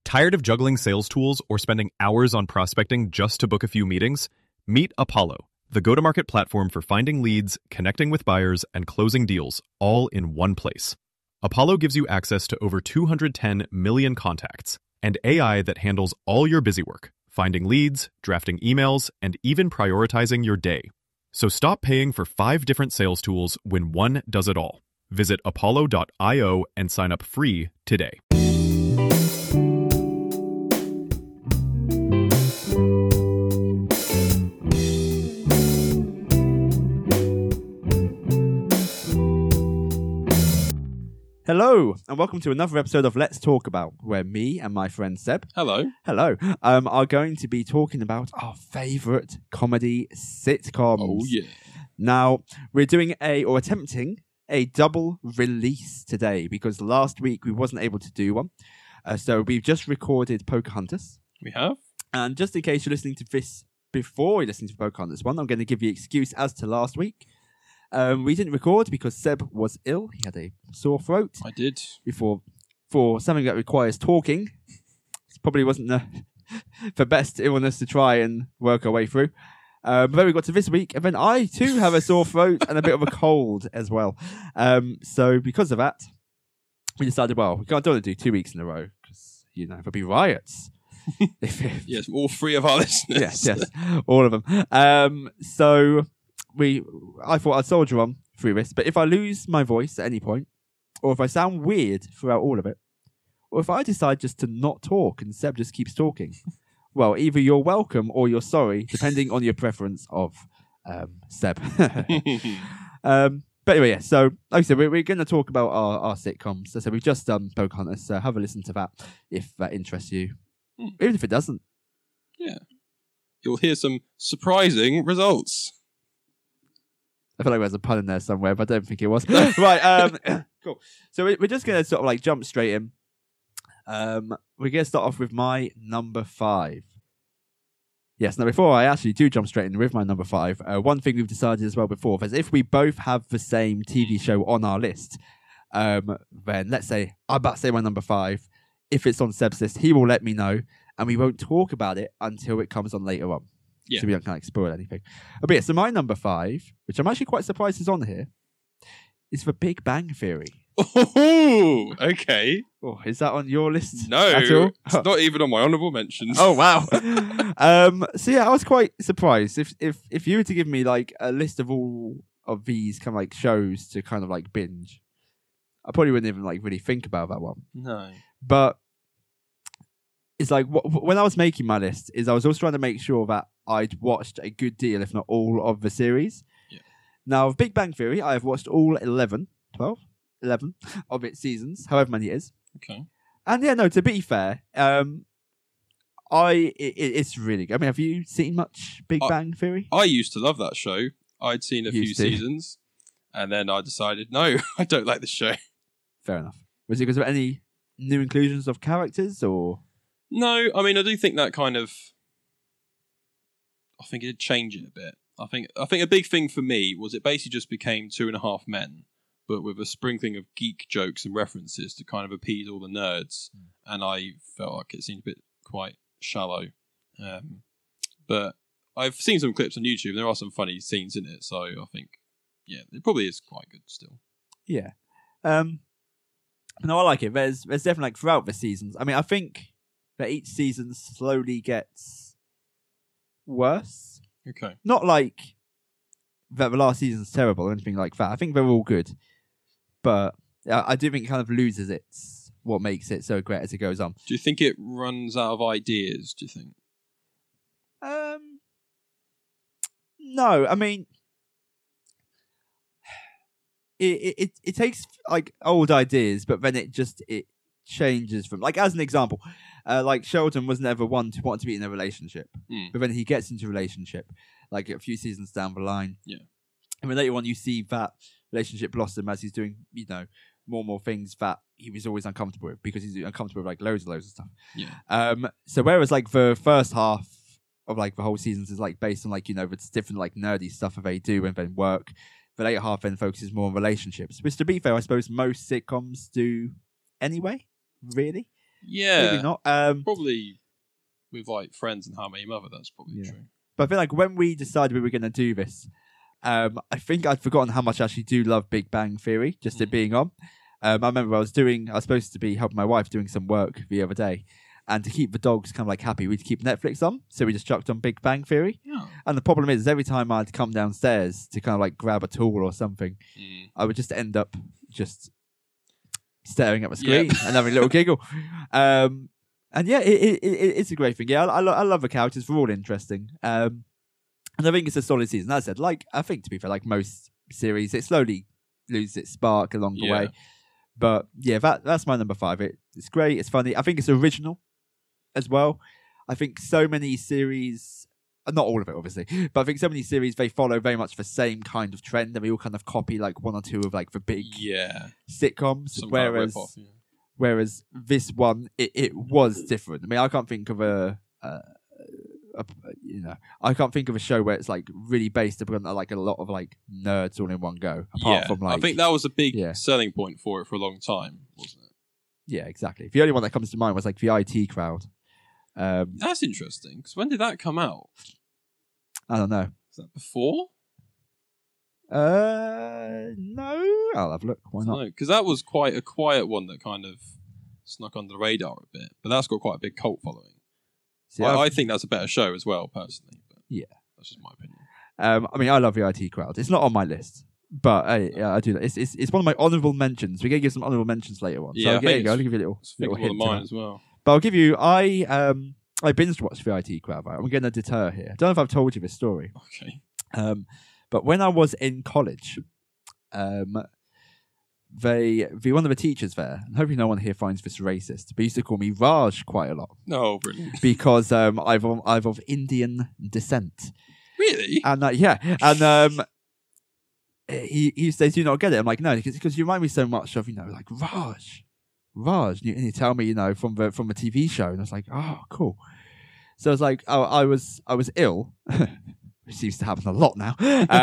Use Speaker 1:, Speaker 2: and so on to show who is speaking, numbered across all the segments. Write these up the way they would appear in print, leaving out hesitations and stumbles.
Speaker 1: Tired of juggling sales tools or spending hours on prospecting just to book a few meetings? Meet Apollo, the go-to-market platform for finding leads, connecting with buyers, and closing deals, all in one place. Apollo gives you access to over 210 million contacts and AI that handles all your busy work, finding leads, drafting emails, and even prioritizing your day. So stop paying for 5 different sales tools when one does it all. Visit apollo.io and sign up free today.
Speaker 2: Hello, and welcome to another episode of Let's Talk About, where me and my friend Seb
Speaker 3: Hello.
Speaker 2: are going to be talking about our favourite comedy sitcoms.
Speaker 3: Oh, yeah.
Speaker 2: Now, we're doing attempting a double release today, because last week we wasn't able to do one. So we've just recorded Pocahontas.
Speaker 3: We have?
Speaker 2: And just in case you're listening to this before you're listening to Pocahontas one, I'm going to give you excuse as to last week. We didn't record because Seb was ill. He had a sore throat.
Speaker 3: I did.
Speaker 2: For something that requires talking. It probably wasn't the best illness to try and work our way through. But then we got to this week, and then I too have a sore throat and a bit of a cold as well. So because of that, we decided, well, we don't want to do 2 weeks in a row because, there'll be riots.
Speaker 3: Yes, all 3 of our listeners.
Speaker 2: Yes, all of them. So I thought I'd soldier on through this, but if I lose my voice at any point, or if I sound weird throughout all of it, or if I decide just to not talk and Seb just keeps talking, well, either you're welcome or you're sorry, depending on your preference of Seb. But anyway, yeah, so like I said, we're going to talk about our sitcoms. So we've just done Pocahontas, so have a listen to that if that interests you, even if it doesn't.
Speaker 3: Yeah. You'll hear some surprising results.
Speaker 2: I feel like there's a pun in there somewhere, but I don't think it was. Right, cool. So we're just going to sort of like jump straight in. We're going to start off with my number 5. Yes, now before I actually do jump straight in with my number 5, one thing we've decided as well before is if we both have the same TV show on our list, then let's say, I'm about to say my number 5. If it's on Seb's list, he will let me know, and we won't talk about it until it comes on later on.
Speaker 3: Yeah.
Speaker 2: So we don't kind of spoil anything. But yeah, so my number 5, which I'm actually quite surprised is on here, is The Big Bang Theory.
Speaker 3: Oh, okay.
Speaker 2: Oh, is that on your list?
Speaker 3: No,
Speaker 2: at all?
Speaker 3: it's not even on my honourable mentions.
Speaker 2: Oh, wow. So yeah, I was quite surprised. If you were to give me like a list of all of these kind of like shows to kind of like binge, I probably wouldn't even like really think about that one.
Speaker 3: No.
Speaker 2: But it's like when I was making my list, I was also trying to make sure that I'd watched a good deal, if not all, of the series.
Speaker 3: Yeah.
Speaker 2: Now, of Big Bang Theory, I have watched all 11 of its seasons, however many it is.
Speaker 3: Okay.
Speaker 2: And yeah, no, to be fair, it's really good. I mean, have you seen much Big Bang Theory?
Speaker 3: I used to love that show. I'd seen a few seasons, and then I decided, no, I don't like the show.
Speaker 2: Fair enough. Was it because of any new inclusions of characters, or...?
Speaker 3: No, I mean, I do think that kind of... I think it did change it a bit. I think a big thing for me was it basically just became 2.5 Men, but with a sprinkling of geek jokes and references to kind of appease all the nerds. And I felt like it seemed a bit quite shallow. But I've seen some clips on YouTube. There are some funny scenes in it, so I think, yeah, it probably is quite good still.
Speaker 2: Yeah. No, I like it. There's definitely like throughout the seasons. I mean, I think that each season slowly gets worse.
Speaker 3: Okay.
Speaker 2: Not like that the last season's terrible or anything like that. I think they're all good. But I do think it kind of loses what makes it so great as it goes on.
Speaker 3: Do you think it runs out of ideas, do you think?
Speaker 2: No, I mean, it takes like old ideas, but then it changes from, like, as an example, like Sheldon was never one to want to be in a relationship, but then he gets into a relationship like a few seasons down the line.
Speaker 3: Yeah.
Speaker 2: And then later on you see that relationship blossom as he's doing, more and more things that he was always uncomfortable with, because he's uncomfortable with like loads of stuff.
Speaker 3: Yeah.
Speaker 2: So whereas like the first half of like the whole seasons is like based on like, it's different like nerdy stuff that they do and then work, the later half then focuses more on relationships, which, to be fair, I suppose most sitcoms do anyway, really.
Speaker 3: Yeah.
Speaker 2: Maybe not.
Speaker 3: Probably with like Friends and How I Met Your Mother, that's probably true.
Speaker 2: But I feel like when we decided we were going to do this, I think I'd forgotten how much I actually do love Big Bang Theory, just it being on. I remember I was supposed to be helping my wife doing some work the other day. And to keep the dogs kind of like happy, we'd keep Netflix on. So we just chucked on Big Bang Theory.
Speaker 3: Yeah.
Speaker 2: And the problem is every time I'd come downstairs to kind of like grab a tool or something, I would just end up just staring at the screen and having a little giggle. And yeah, it's a great thing. Yeah, I love the characters. They're all interesting. And I think it's a solid season. As I said, like, I think to be fair, like most series, it slowly loses its spark along the way. But yeah, that's my number 5. It's great. It's funny. I think it's original as well. I think so many series, not all of it obviously, but I think so many series, they follow very much the same kind of trend, and we all kind of copy like one or two of like the big sitcoms.
Speaker 3: Some
Speaker 2: whereas
Speaker 3: kind of rip-off,
Speaker 2: whereas this one, it was different. I mean, I can't think of I can't think of a show where it's like really based upon like a lot of like nerds all in one go. Apart from like,
Speaker 3: I think that was a big selling point for it for a long time, wasn't it?
Speaker 2: Yeah, exactly. The only one that comes to mind was like the IT Crowd.
Speaker 3: That's interesting. Because when did that come out?
Speaker 2: I don't know.
Speaker 3: Was that before?
Speaker 2: No. I'll have a look. Why not?
Speaker 3: Because that was quite a quiet one that kind of snuck under the radar a bit. But that's got quite a big cult following. See, I think that's a better show as well, personally. But
Speaker 2: yeah,
Speaker 3: that's just my opinion.
Speaker 2: I mean, I love the IT Crowd. It's not on my list, but I do. It's one of my honourable mentions. We're gonna give some honourable mentions later on.
Speaker 3: Yeah,
Speaker 2: so there you go. I'll give you a little hint.
Speaker 3: One of mine as well.
Speaker 2: But I'll give you. I binge watched the IT Crowd. Right? I'm going to deter here. I don't know if I've told you this story.
Speaker 3: Okay.
Speaker 2: But when I was in college, one of the teachers there, and hopefully no one here finds this racist, but he used to call me Raj quite a lot.
Speaker 3: Oh, brilliant.
Speaker 2: Because I'm of Indian descent.
Speaker 3: Really?
Speaker 2: And and he used to say, "Do you not get it?" I'm like, "No, because you remind me so much of, like Raj. And you tell me, from the TV show." And I was like, "Oh, cool." So I was like, I was ill, which seems to happen a lot now.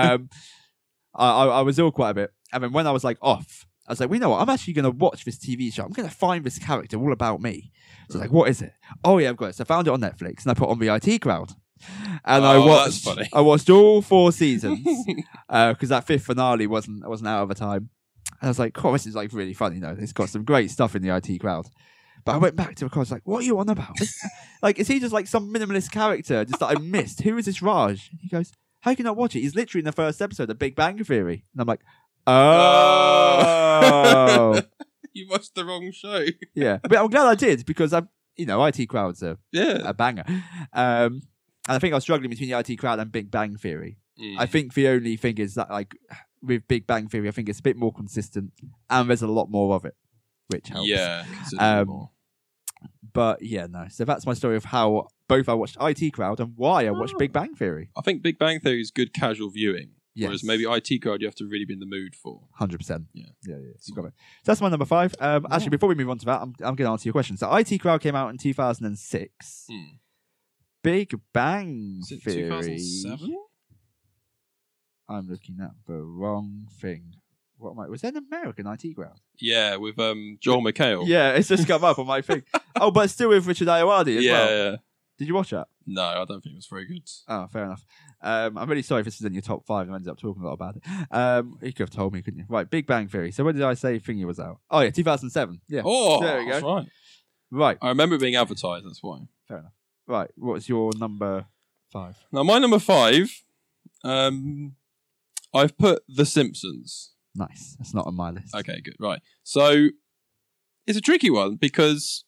Speaker 2: I was ill quite a bit. And then when I was like off, I was like, you know what? I'm actually going to watch this TV show. I'm going to find this character all about me. So I was like, what is it? Oh yeah, I've got it. So I found it on Netflix and I put on the IT Crowd. And I watched all 4 seasons because that 5th finale wasn't out of the time. And I was like, cool, this is like really funny. It's got some great stuff in the IT Crowd. But I went back to the college like, what are you on about? Is he just like some minimalist character just that I missed? Who is this Raj? And he goes, how can I watch it? He's literally in the first episode of Big Bang Theory. And I'm like, oh.
Speaker 3: You watched the wrong show.
Speaker 2: Yeah. But I'm glad I did because IT Crowd's a banger. And I think I was struggling between the IT Crowd and Big Bang Theory. I think the only thing is that like with Big Bang Theory, I think it's a bit more consistent and there's a lot more of it, which helps.
Speaker 3: Yeah. More.
Speaker 2: But yeah, no. So that's my story of how both I watched IT Crowd and why I watched Big Bang Theory.
Speaker 3: I think Big Bang Theory is good casual viewing. Yes. Whereas maybe IT Crowd, you have to really be in the mood for.
Speaker 2: 100%. Yeah. You got it. So that's my number 5. Actually, before we move on to that, I'm going to answer your question. So IT Crowd came out in 2006. Big Bang Theory.
Speaker 3: 2007?
Speaker 2: I'm looking at the wrong thing. What am I? Was that an American IT Crowd?
Speaker 3: Yeah, with Joel McHale.
Speaker 2: Yeah, it's just come up on my thing. Oh, but still with Richard Ayoade as well.
Speaker 3: Yeah.
Speaker 2: Did you watch that?
Speaker 3: No, I don't think it was very good.
Speaker 2: Oh, fair enough. I'm really sorry if this was in your top 5 and I ended up talking a lot about it. You could have told me, couldn't you? Right, Big Bang Theory. So when did I say Thingy was out? Oh, yeah, 2007. Yeah.
Speaker 3: Oh,
Speaker 2: there we go.
Speaker 3: That's right.
Speaker 2: Right.
Speaker 3: I remember it being advertised, that's why.
Speaker 2: Fair enough. Right, what's your number 5?
Speaker 3: Now, my number 5, I've put The Simpsons.
Speaker 2: Nice. That's not on my list.
Speaker 3: Okay, good. Right. So, it's a tricky one because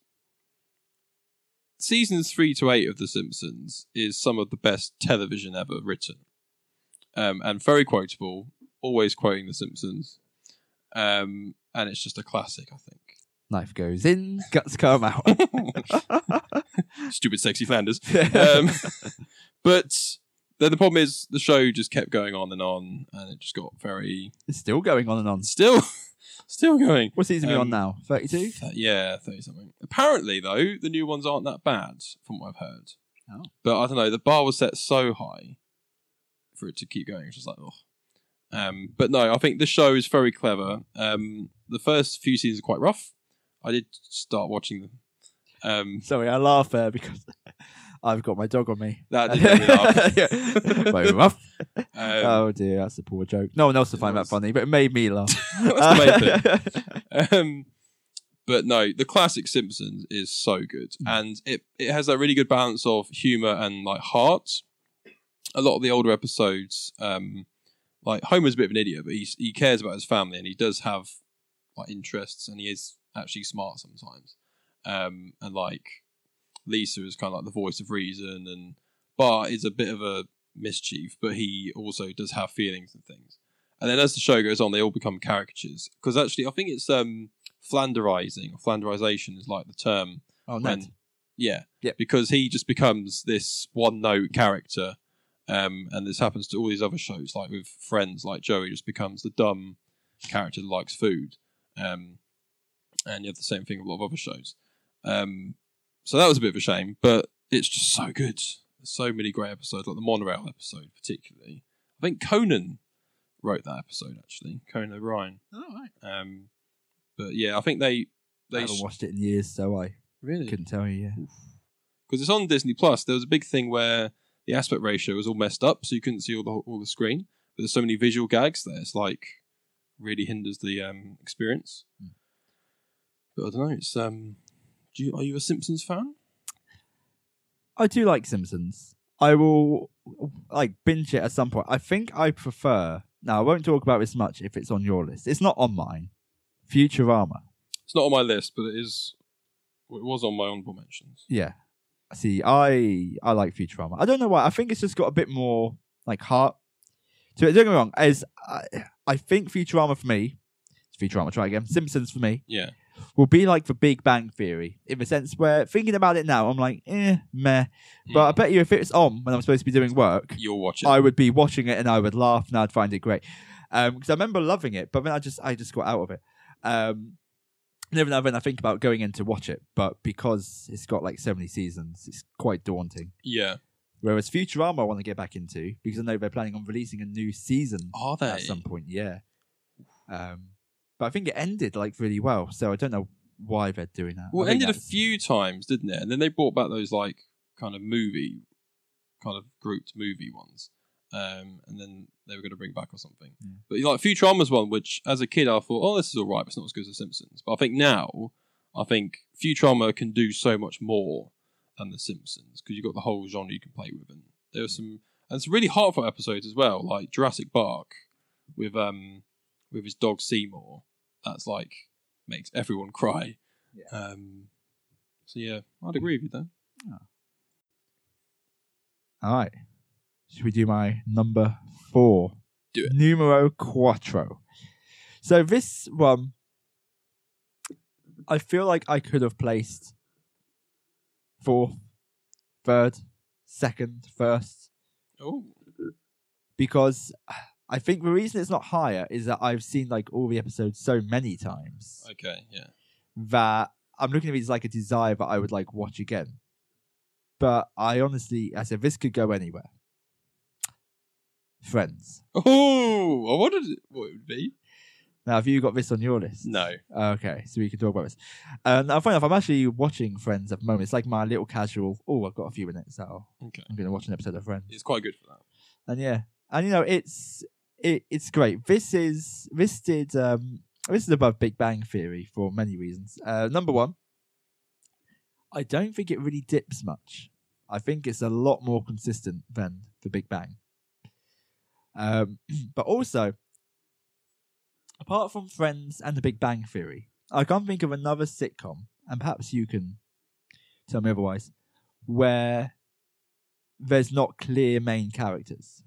Speaker 3: seasons 3 to 8 of The Simpsons is some of the best television ever written. And very quotable, always quoting The Simpsons. And it's just a classic, I think.
Speaker 2: Knife goes in, guts come out.
Speaker 3: Stupid sexy Flanders. But then the problem is the show just kept going on, and it just got very...
Speaker 2: It's still going on and on.
Speaker 3: Still going.
Speaker 2: What season are we on now? 32?
Speaker 3: Yeah, 30-something. Apparently, though, the new ones aren't that bad, from what I've heard.
Speaker 2: Oh.
Speaker 3: But I don't know, the bar was set so high for it to keep going. It's just like, oh. But no, I think the show is very clever. The first few seasons are quite rough. I did start watching them
Speaker 2: Sorry, I laugh because I've got my dog on me.
Speaker 3: That did make me laugh.
Speaker 2: Very rough. Oh dear, that's a poor joke. No one else will find that funny, but it made me laugh.
Speaker 3: That's the main thing. But no, the classic Simpsons is so good, and it has that really good balance of humor and like heart. A lot of the older episodes, like Homer's a bit of an idiot, but he cares about his family, and he does have like interests, and he is actually smart sometimes. And like Lisa is kind of like the voice of reason, and Bart is a bit of a mischief, but he also does have feelings and things. And then as the show goes on, they all become caricatures. Because actually, I think it's Flanderizing, or Flanderization is like the term.
Speaker 2: Oh, Ned.
Speaker 3: Yeah.
Speaker 2: Yep.
Speaker 3: Because he just becomes this one-note character. And this happens to all these other shows, like with Friends, like Joey just becomes the dumb character that likes food. And you have the same thing with a lot of other shows. So that was a bit of a shame, but it's just so good. There's so many great episodes, like the Monorail episode particularly. I think Conan wrote that episode, actually. Conan O'Brien.
Speaker 2: Oh, right.
Speaker 3: But yeah, I think they
Speaker 2: I haven't watched it in years, so I
Speaker 3: really
Speaker 2: couldn't tell you, yeah.
Speaker 3: Because it's on Disney Plus. There was a big thing where the aspect ratio was all messed up, so you couldn't see all the screen. But there's so many visual gags there, it's like really hinders the experience. But I don't know. It's are you a Simpsons fan?
Speaker 2: I do like Simpsons. I will like binge it at some point. I think I prefer. Now I won't talk about this much if it's on your list. It's not on mine. Futurama.
Speaker 3: It's not on my list, but it is. It was on my honorable mentions.
Speaker 2: Yeah. See, I like Futurama. I don't know why. I think it's just got a bit more like heart to it. Don't get me wrong. I think Futurama for me, Futurama. Try again. Simpsons for me.
Speaker 3: Yeah.
Speaker 2: Will be like the Big Bang Theory in the sense where thinking about it now, I'm like, meh. But I bet you if it's on when I'm supposed to be doing work,
Speaker 3: you'll watch it.
Speaker 2: I would be watching it and I would laugh and I'd find it great. Because I remember loving it, but then I just got out of it. Every now and then I think about going in to watch it, but because it's got like so many seasons, it's quite daunting.
Speaker 3: Yeah.
Speaker 2: Whereas Futurama I want to get back into because I know they're planning on releasing a new season.
Speaker 3: Are they?
Speaker 2: At some point, yeah. But I think it ended like really well, so I don't know why they're doing that.
Speaker 3: Well, it ended a few times, didn't it? And then they brought back those like kind of grouped movie ones, and then they were going to bring back or something. Yeah. But like Futurama's one, which as a kid I thought, oh, this is all right, but it's not as good as The Simpsons. But I think now, Futurama can do so much more than The Simpsons because you've got the whole genre you can play with, and there were some really heartfelt episodes as well, like Jurassic Park with his dog Seymour. That's like makes everyone cry. Yeah. So yeah, I'd agree with you there. Oh.
Speaker 2: All right. Should we do my number 4?
Speaker 3: Do it.
Speaker 2: Numero quattro. So this one, I feel like I could have placed 4th, 3rd, 2nd, 1st.
Speaker 3: Oh.
Speaker 2: Because I think the reason it's not higher is that I've seen like all the episodes so many times.
Speaker 3: Okay, yeah.
Speaker 2: That I'm looking at it as like a desire that I would like watch again. But I said this could go anywhere. Friends.
Speaker 3: Oh, I wondered what it would be.
Speaker 2: Now, have you got this on your list?
Speaker 3: No.
Speaker 2: Okay, so we can talk about this. Now, funny enough, I'm actually watching Friends at the moment. It's like my little casual. Oh, I've got a few minutes, so
Speaker 3: okay.
Speaker 2: I'm going to watch an episode of Friends.
Speaker 3: It's quite good for that.
Speaker 2: And yeah, and you know, it's great. This is above Big Bang Theory for many reasons. Number 1, I don't think it really dips much. I think it's a lot more consistent than the Big Bang. But also, apart from Friends and the Big Bang Theory, I can't think of another sitcom, and perhaps you can tell me otherwise, where there's not clear main characters.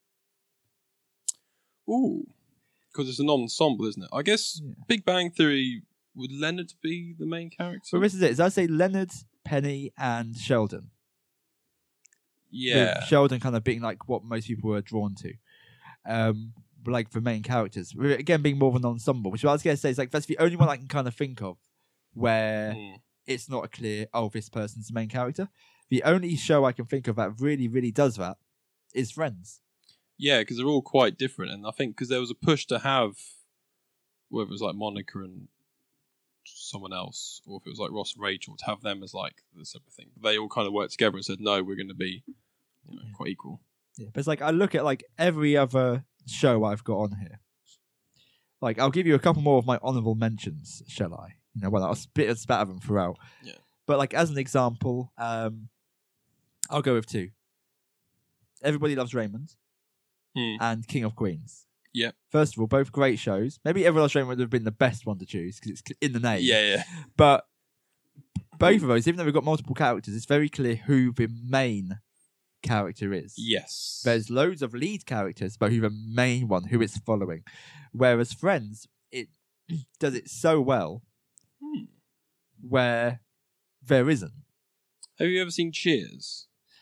Speaker 3: Ooh, because it's an ensemble, isn't it? I guess Big Bang Theory, would Leonard be the main character?
Speaker 2: Well, this is it. As I say, Leonard, Penny, and Sheldon.
Speaker 3: Yeah.
Speaker 2: With Sheldon kind of being like what most people were drawn to. Like the main characters. Again, being more of an ensemble, which I was going to say is like that's the only one I can kind of think of where it's not a clear, oh, this person's the main character. The only show I can think of that really, really does that is Friends.
Speaker 3: Yeah, because they're all quite different. And I think because there was a push to have, whether it was like Monica and someone else, or if it was like Ross and Rachel, to have them as like the separate thing. But they all kind of worked together and said, no, we're going to be quite equal.
Speaker 2: Yeah, but it's like I look at like every other show I've got on here. Like I'll give you a couple more of my honourable mentions, shall I? Well, I'll spit and spatter them throughout.
Speaker 3: Yeah.
Speaker 2: But like as an example, I'll go with 2. Everybody Loves Raymond and King of Queens.
Speaker 3: Yeah.
Speaker 2: First of all, both great shows. Maybe Everybody Loves Raymond would have been the best one to choose because it's in the name.
Speaker 3: Yeah.
Speaker 2: But both of those, even though we've got multiple characters, it's very clear who the main character is.
Speaker 3: Yes.
Speaker 2: There's loads of lead characters, but who the main one, who it's following. Whereas Friends, it does it so well where there isn't.
Speaker 3: Have you ever seen Cheers?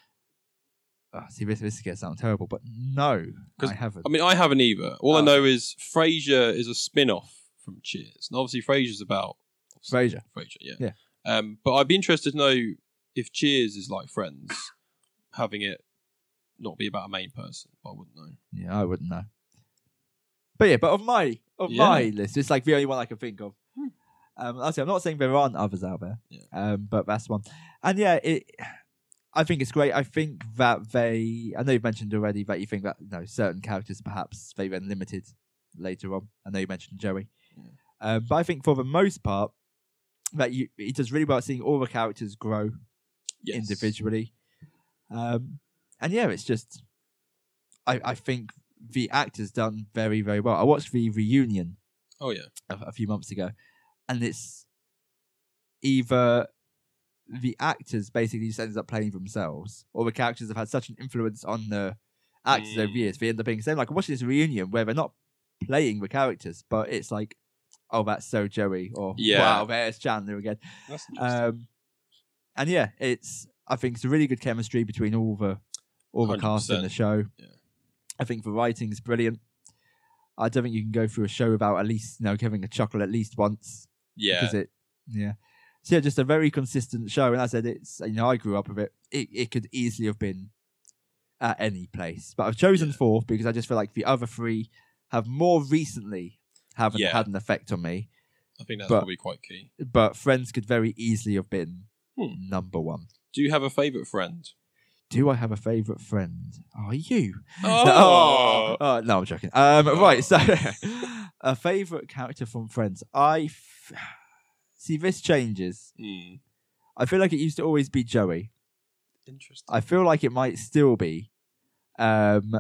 Speaker 2: Oh, see, this is going to sound terrible, but no, I haven't.
Speaker 3: I mean, I haven't either. All I know is Frasier is a spin-off from Cheers. And obviously Frasier's about...
Speaker 2: Frasier,
Speaker 3: yeah. But I'd be interested to know if Cheers is like Friends, having it not be about a main person. I wouldn't know.
Speaker 2: Yeah, I wouldn't know. But yeah, but of my list, it's like the only one I can think of. Actually, I'm not saying there aren't others out there, but that's one. And yeah, I think it's great. I think that I know you've mentioned already that you think that certain characters perhaps they were limited later on. I know you mentioned Joey, but I think for the most part that it does really well seeing all the characters grow individually. And yeah, it's just I think the actors done very, very well. I watched the reunion.
Speaker 3: Oh yeah,
Speaker 2: a few months ago, and it's either the actors basically just ended up playing themselves, or the characters have had such an influence on the actors over years. They end up being the same. Like I'm watching this reunion where they're not playing the characters, but it's like, oh, that's so Joey, or wow, there's Chandler again.
Speaker 3: That's
Speaker 2: and yeah, I think it's a really good chemistry between all the cast in the show.
Speaker 3: Yeah.
Speaker 2: I think the writing's brilliant. I don't think you can go through a show without at least having a chuckle at least once.
Speaker 3: Yeah.
Speaker 2: So yeah, just a very consistent show. And I said it's I grew up with it. It could easily have been at any place, but I've chosen 4 because I just feel like the other 3 have more recently haven't had an effect on me.
Speaker 3: I think that's probably quite key.
Speaker 2: But Friends could very easily have been number 1.
Speaker 3: Do you have a favourite friend?
Speaker 2: Do I have a favourite friend? Oh, you.
Speaker 3: Oh.
Speaker 2: No, I'm joking. Right, so a favourite character from Friends. See, this changes. I feel like it used to always be Joey.
Speaker 3: Interesting.
Speaker 2: I feel like it might still be. But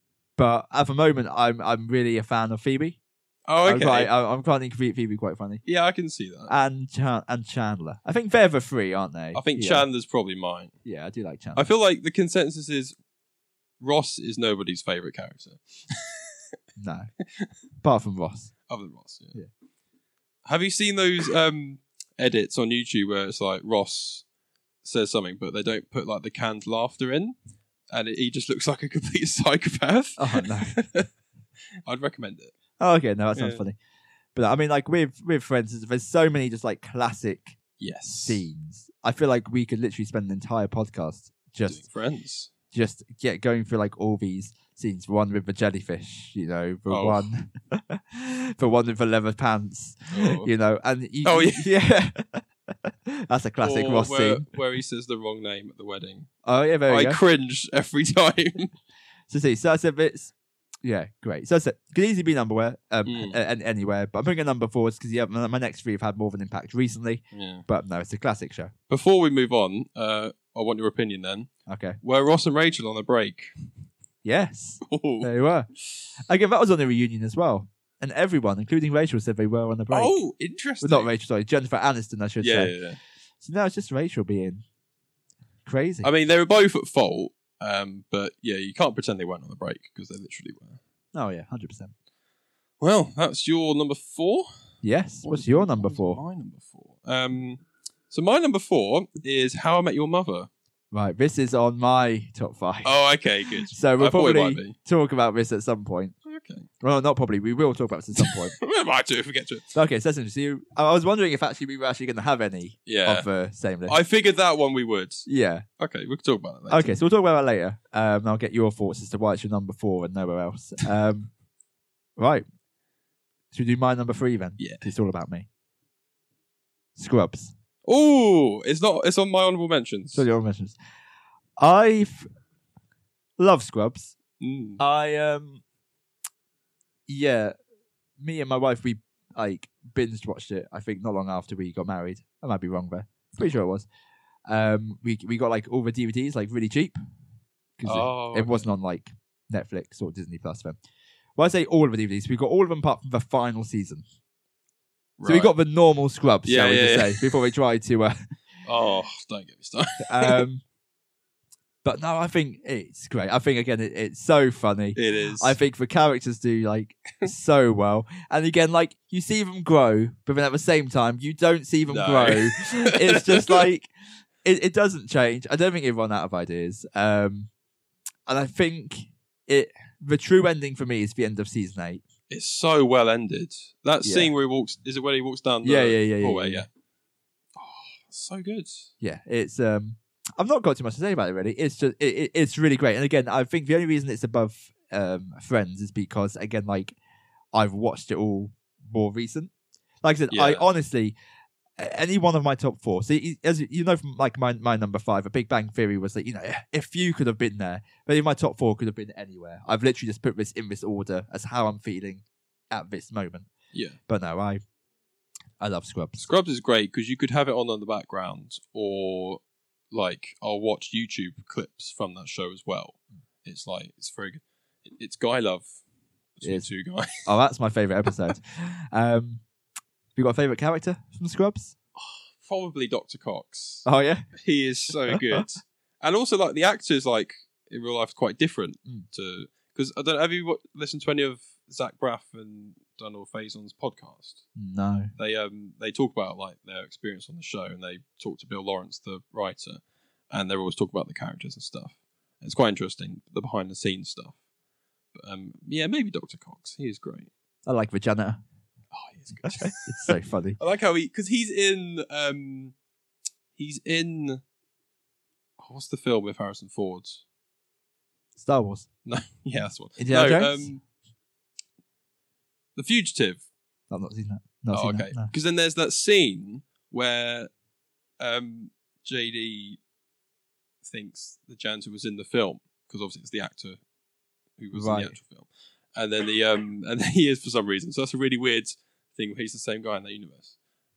Speaker 2: at the moment, I'm really a fan of Phoebe.
Speaker 3: Oh, okay.
Speaker 2: I'm finding Phoebe quite funny.
Speaker 3: Yeah, I can see that.
Speaker 2: And Chandler. I think they're the 3, aren't they?
Speaker 3: I think Chandler's probably mine.
Speaker 2: Yeah, I do like Chandler.
Speaker 3: I feel like the consensus is Ross is nobody's favourite character.
Speaker 2: No. Apart from Ross.
Speaker 3: Other than Ross,
Speaker 2: yeah.
Speaker 3: Have you seen those edits on YouTube where it's like Ross says something, but they don't put like the canned laughter in, and he just looks like a complete psychopath?
Speaker 2: Oh, no.
Speaker 3: I'd recommend it.
Speaker 2: Oh, okay. No, that sounds funny. But I mean, like with Friends, there's so many just like classic scenes. I feel like we could literally spend an entire podcast just
Speaker 3: doing Friends.
Speaker 2: Just going through like all these scenes. One with the jellyfish, the one with the leather pants, and yeah. That's a classic Ross scene
Speaker 3: where he says the wrong name at the wedding.
Speaker 2: Oh yeah, there we go.
Speaker 3: I cringe every time.
Speaker 2: So that's a bit. Yeah, great. So it could easily be number anywhere, but I'm bringing number 4 because my next 3 have had more of an impact recently.
Speaker 3: Yeah.
Speaker 2: But no, it's a classic show.
Speaker 3: Before we move on, I want your opinion then.
Speaker 2: Okay.
Speaker 3: Were Ross and Rachel on a break?
Speaker 2: Yes, they were. Again, that was on the reunion as well, and everyone, including Rachel, said they were on a break.
Speaker 3: Oh, interesting.
Speaker 2: Well, not Rachel, sorry, Jennifer Aniston, I should say.
Speaker 3: Yeah.
Speaker 2: So now it's just Rachel being crazy.
Speaker 3: I mean, they were both at fault. But yeah, you can't pretend they weren't on the break because they literally were.
Speaker 2: Oh yeah, 100%.
Speaker 3: Well, that's your number 4.
Speaker 2: Yes. What's your number 4?
Speaker 3: My number 4. So my number 4 is How I Met Your Mother.
Speaker 2: Right, this is on my top 5.
Speaker 3: Oh, okay, good.
Speaker 2: So we'll probably talk about this at some point.
Speaker 3: Okay.
Speaker 2: Well, not probably. We will talk about this at some point.
Speaker 3: We might do if we get to it.
Speaker 2: Okay, so that's interesting. I was wondering if we were actually going to have any of the same list.
Speaker 3: I figured that one we would.
Speaker 2: Yeah.
Speaker 3: Okay, we can talk about it later.
Speaker 2: Okay, so we'll talk about that later. I'll get your thoughts as to why it's your number 4 and nowhere else. Right. Should we do my number 3 then?
Speaker 3: Yeah.
Speaker 2: It's all about me. Scrubs.
Speaker 3: Oh, it's not. It's on my honourable mentions.
Speaker 2: So your mentions. I love Scrubs.
Speaker 3: Mm.
Speaker 2: Yeah, me and my wife, we like binge watched it. I think not long after we got married. I might be wrong there. Pretty sure it was. We got like all the DVDs like really cheap because it wasn't on like Netflix or Disney Plus then. Well, I say all of the DVDs. We got all of them apart from the final season. So we got the normal Scrubs, shall we just say, before we tried to.
Speaker 3: Oh, don't get me started.
Speaker 2: But no, I think it's great. I think again, it's so funny.
Speaker 3: It is.
Speaker 2: I think the characters do like so well, and again, like you see them grow, but then at the same time, you don't see them grow. It's just like it doesn't change. I don't think it run out of ideas. And I think the true ending for me is the end of season 8.
Speaker 3: It's so well ended. That scene where he walks, is it when he walks down the hallway? Yeah. Oh, so good.
Speaker 2: Yeah, it's I've not got too much to say about it really. It's just it's really great. And again, I think the only reason it's above Friends is because again, like I've watched it all more recent. Like I said, I honestly any one of my top 4. So as you know from like my number 5, A Big Bang Theory was like, you know, if you could have been there, but my top 4 could have been anywhere. I've literally just put this in this order as how I'm feeling at this moment.
Speaker 3: Yeah.
Speaker 2: But no, I love Scrubs.
Speaker 3: Scrubs is great because you could have it on in the background, or like I'll watch YouTube clips from that show as well. It's like it's very good. It's guy love between two guys.
Speaker 2: Oh, that's my favourite episode. You got a favourite character from Scrubs?
Speaker 3: Probably Dr. Cox.
Speaker 2: Oh yeah,
Speaker 3: he is so good, and also like the actors like in real life quite different to because I don't know, have you listened to any of Zach Braff and Donald Faison's podcast?
Speaker 2: No.
Speaker 3: They talk about like their experience on the show, and they talk to Bill Lawrence, the writer, and they always talk about the characters and stuff. It's quite interesting, the behind the scenes stuff. But yeah, maybe Dr. Cox. He is great.
Speaker 2: I like the janitor.
Speaker 3: Oh, he's good.
Speaker 2: It's so funny.
Speaker 3: I like how because he's in what's the film with Harrison Ford?
Speaker 2: Star Wars.
Speaker 3: No, yeah, that's one.
Speaker 2: Indiana Jones?
Speaker 3: The Fugitive.
Speaker 2: I've not seen that.
Speaker 3: Okay. Because then there's that scene where JD thinks the janitor was in the film because obviously it's the actor who was in the actual film, and then and then he is for some reason. So that's a really weird thing. He's the same guy in that universe.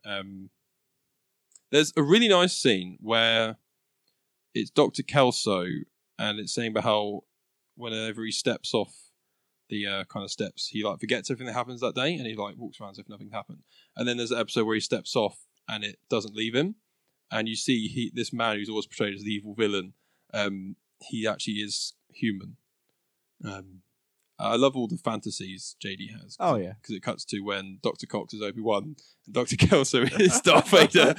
Speaker 3: There's a really nice scene where it's Dr. Kelso, and it's saying about how whenever he steps off the kind of steps, he like forgets everything that happens that day, and he like walks around as if nothing happened. And then there's an episode where he steps off and it doesn't leave him, and you see this man who's always portrayed as the evil villain. He actually is human. I love all the fantasies JD has.
Speaker 2: Oh yeah,
Speaker 3: because it cuts to when Dr. Cox is Obi-Wan and Dr. Kelso is Darth Vader.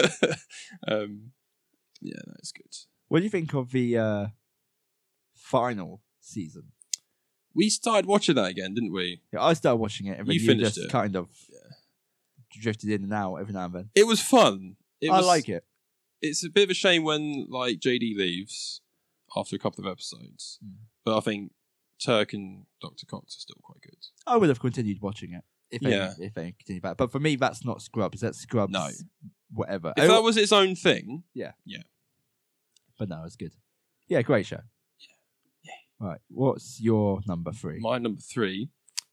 Speaker 3: Yeah, that's good.
Speaker 2: What do you think of the final season?
Speaker 3: We started watching that again, didn't we?
Speaker 2: Yeah, I started watching it, and then
Speaker 3: you
Speaker 2: you
Speaker 3: finished
Speaker 2: just
Speaker 3: it.
Speaker 2: kind of drifted in and out every now and then.
Speaker 3: It was fun.
Speaker 2: I like it.
Speaker 3: It's a bit of a shame when like JD leaves after a couple of episodes, but I think Turk and Dr. Cox are still quite good.
Speaker 2: I would have continued watching it if they continued back. But for me, that's not Scrubs. That's Scrubs.
Speaker 3: No,
Speaker 2: whatever.
Speaker 3: If that was its own thing,
Speaker 2: yeah. But no, it's good. Yeah, great show.
Speaker 3: Yeah.
Speaker 2: Right, what's your number 3?
Speaker 3: My number 3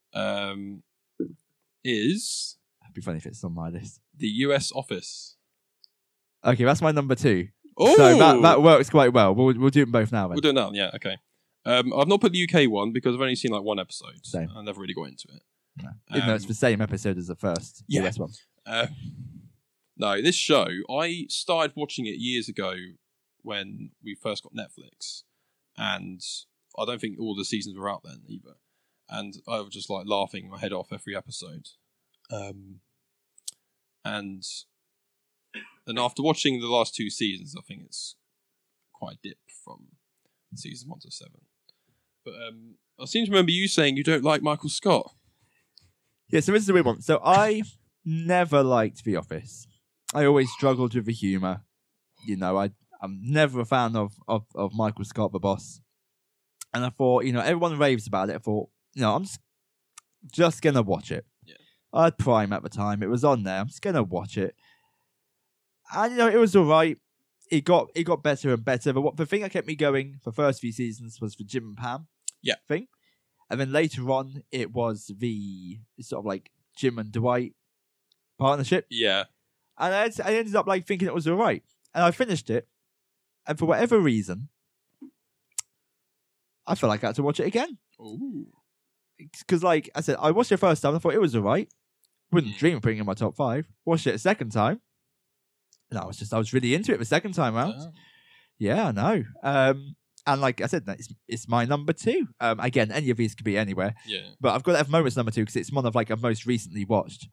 Speaker 3: is...
Speaker 2: It'd be funny if it's on my list.
Speaker 3: The US Office.
Speaker 2: Okay, that's my number 2.
Speaker 3: Oh!
Speaker 2: So that works quite well. We'll do them both now then.
Speaker 3: We'll do it now, yeah, okay. I've not put the UK one because I've only seen like one episode.
Speaker 2: Same.
Speaker 3: I never really got into it.
Speaker 2: No. Even though it's the same episode as the first US one.
Speaker 3: No, this show, I started watching it years ago when we first got Netflix. And I don't think all the seasons were out then either. And I was just like laughing my head off every episode. And after watching the last 2 seasons, I think it's quite a dip from season 1 to 7. But I seem to remember you saying you don't like Michael Scott.
Speaker 2: Yeah, so this is a weird one. So I never liked The Office. I always struggled with the humour. You know, I'm never a fan of Michael Scott, the boss. And I thought, you know, everyone raves about it. I thought, you know, I'm just going to watch it.
Speaker 3: Yeah.
Speaker 2: I had Prime at the time. It was on there. I'm just going to watch it. And it was all right. It got better and better. But the thing that kept me going for the first few seasons was the Jim and Pam thing. And then later on, it was the sort of like Jim and Dwight partnership.
Speaker 3: Yeah.
Speaker 2: And I ended up like thinking it was all right. And I finished it. And for whatever reason, I felt like I had to watch it again.
Speaker 3: Ooh.
Speaker 2: Because, like I said, I watched it first time. I thought it was all right. Wouldn't dream of putting it in my top 5. Watched it a second time. And I was really into it the second time round.
Speaker 3: Oh.
Speaker 2: Yeah, I know. And like I said, it's my number 2. Again, any of these could be anywhere.
Speaker 3: Yeah.
Speaker 2: But I've got to have moments number 2 because it's one of like I've most recently watched.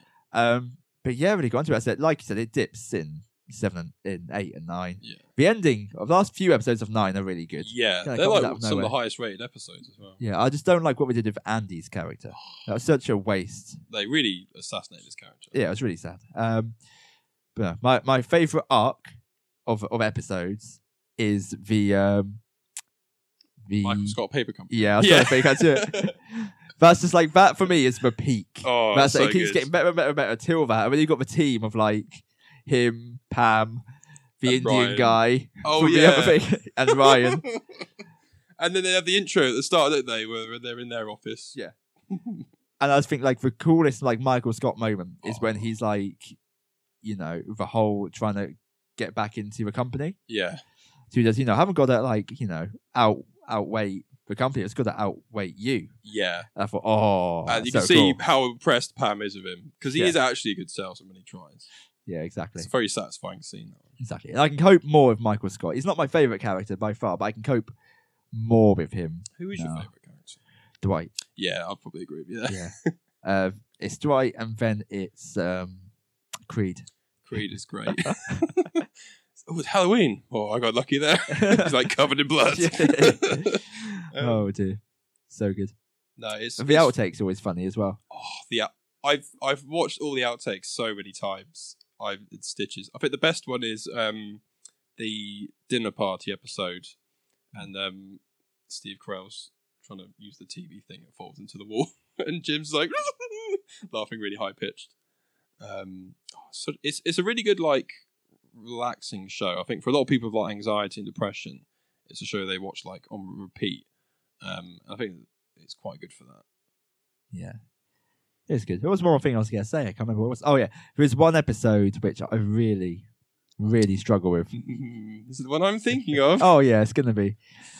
Speaker 2: But yeah, really got into it. I said, like you said, it dips in 7 and 8 and 9.
Speaker 3: Yeah.
Speaker 2: The ending of the last few episodes of 9 are really good.
Speaker 3: Yeah.
Speaker 2: Kinda
Speaker 3: They're
Speaker 2: comes
Speaker 3: like
Speaker 2: out of
Speaker 3: some of the
Speaker 2: nowhere.
Speaker 3: highest rated episodes as well.
Speaker 2: Yeah, I just don't like what we did with Andy's character. That was such a waste.
Speaker 3: They really assassinated his character.
Speaker 2: Yeah, it was really sad. But my favourite arc of episodes is the
Speaker 3: Michael Scott Paper Company.
Speaker 2: Yeah, I was trying to think into it. That's just like that for me is the peak.
Speaker 3: Oh,
Speaker 2: That's
Speaker 3: so
Speaker 2: it keeps
Speaker 3: good.
Speaker 2: getting better and better and better till that. And then you've got the team of like him, Pam, the
Speaker 3: And
Speaker 2: Indian
Speaker 3: Ryan.
Speaker 2: guy,
Speaker 3: Oh,
Speaker 2: from the
Speaker 3: yeah.
Speaker 2: other thing, and Ryan.
Speaker 3: And then they have the intro at the start, don't they, where they're in their office.
Speaker 2: Yeah. And I just think like the coolest like Michael Scott moment is when he's like, the whole trying to get back into a company.
Speaker 3: Yeah.
Speaker 2: So he does, haven't got to like, outweigh the company. It's got to outweigh you.
Speaker 3: Yeah.
Speaker 2: And I thought,
Speaker 3: And you
Speaker 2: so
Speaker 3: can see
Speaker 2: cool.
Speaker 3: how impressed Pam is with him. Because he
Speaker 2: Yeah.
Speaker 3: is actually a good salesman when he tries.
Speaker 2: Yeah, exactly.
Speaker 3: It's a very satisfying scene, that one.
Speaker 2: Exactly. And I can cope more with Michael Scott. He's not my favourite character by far, but I can cope more with him.
Speaker 3: Who is your
Speaker 2: No.
Speaker 3: favourite character?
Speaker 2: Dwight.
Speaker 3: Yeah, I'll probably agree with you there.
Speaker 2: Yeah. It's Dwight and then it's Creed.
Speaker 3: Creed is great. Oh, it's Halloween. Oh, I got lucky there. He's like covered in blood.
Speaker 2: Oh dear. So good.
Speaker 3: No, it's
Speaker 2: And the outtakes are always funny as well.
Speaker 3: I've watched all the outtakes so many times. It's stitches. I think the best one is the dinner party episode, and Steve Carell's trying to use the TV thing. It falls into the wall, and Jim's like laughing really high pitched. So it's a really good like relaxing show. I think for a lot of people with like anxiety and depression, it's a show they watch like on repeat. I think it's quite good for that.
Speaker 2: Yeah. It's good. There was one more thing I was going to say. I can't remember what it was. Oh, yeah. There's one episode which I really, really struggle with.
Speaker 3: This is the one I'm thinking of.
Speaker 2: Oh, yeah. It's going to be.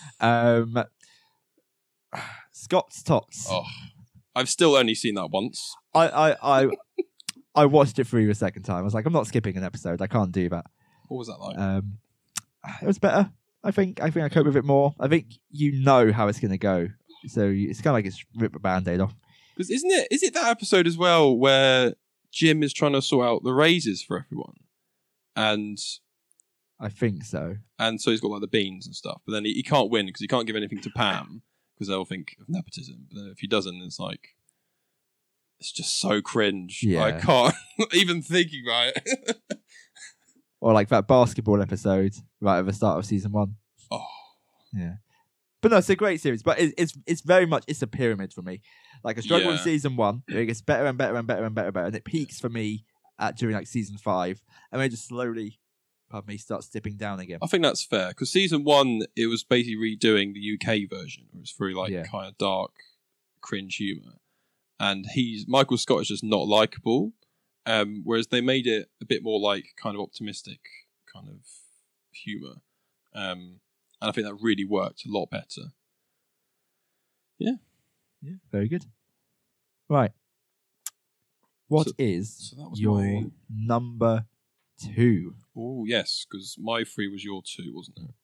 Speaker 2: Scott's Tots.
Speaker 3: Oh, I've still only seen that once.
Speaker 2: I watched it through the second time. I was like, I'm not skipping an episode. I can't do that.
Speaker 3: What was that like?
Speaker 2: It was better. I think I cope with it more. I think you know how it's going to go. So it's kind of like it's ripped the Band-Aid off.
Speaker 3: Because is it that episode as well where Jim is trying to sort out the raises for everyone, and
Speaker 2: I think so.
Speaker 3: so he's got like the beans and stuff, but then he can't win because he can't give anything to Pam because they'll think of nepotism. But then if he doesn't, it's just so cringe.
Speaker 2: Yeah.
Speaker 3: I can't even thinking about it.
Speaker 2: Or like that basketball episode right at the start of season 1.
Speaker 3: Oh,
Speaker 2: Yeah. But no, it's a great series. But it's very much, it's a pyramid for me. Like I struggle in
Speaker 3: Yeah.
Speaker 2: season 1. It gets better and better and better and better and better. And it peaks for me during like season 5. And then it just slowly, starts dipping down again.
Speaker 3: I think that's fair because season 1 it was basically redoing the UK version. It was very like
Speaker 2: Yeah.
Speaker 3: kind of dark, cringe humor, and Michael Scott is just not likable. Whereas they made it a bit more like kind of optimistic kind of humor, and I think that really worked a lot better.
Speaker 2: Yeah, very good. Right. What is
Speaker 3: So that was
Speaker 2: your
Speaker 3: my...
Speaker 2: number 2?
Speaker 3: Oh yes, because my 3 was your 2, wasn't it?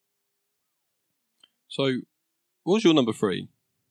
Speaker 3: So, what was your number 3?